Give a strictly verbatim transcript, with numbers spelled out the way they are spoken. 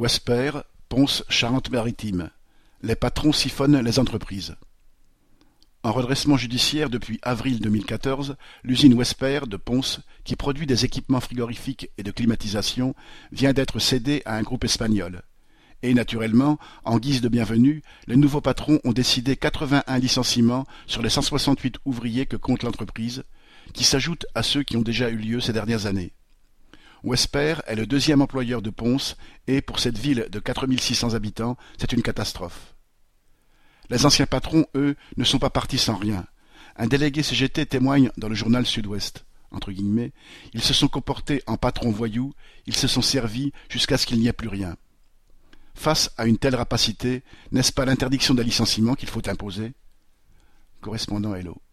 Wesper, Ponce, Charente-Maritime. Les patrons siphonnent les entreprises. En redressement judiciaire depuis avril deux mille quatorze, l'usine Wesper de Ponce, qui produit des équipements frigorifiques et de climatisation, vient d'être cédée à un groupe espagnol. Et naturellement, en guise de bienvenue, les nouveaux patrons ont décidé quatre-vingt-un licenciements sur les cent soixante-huit ouvriers que compte l'entreprise, qui s'ajoutent à ceux qui ont déjà eu lieu ces dernières années. Wesper est le deuxième employeur de Ponce et, pour cette ville de quatre mille six cents habitants, c'est une catastrophe. Les anciens patrons, eux, ne sont pas partis sans rien. Un délégué C G T témoigne dans le journal Sud-Ouest. Entre guillemets, ils se sont comportés en patrons voyous, ils se sont servis jusqu'à ce qu'il n'y ait plus rien. Face à une telle rapacité, n'est-ce pas l'interdiction des licenciements qu'il faut imposer ? Correspondant Hello.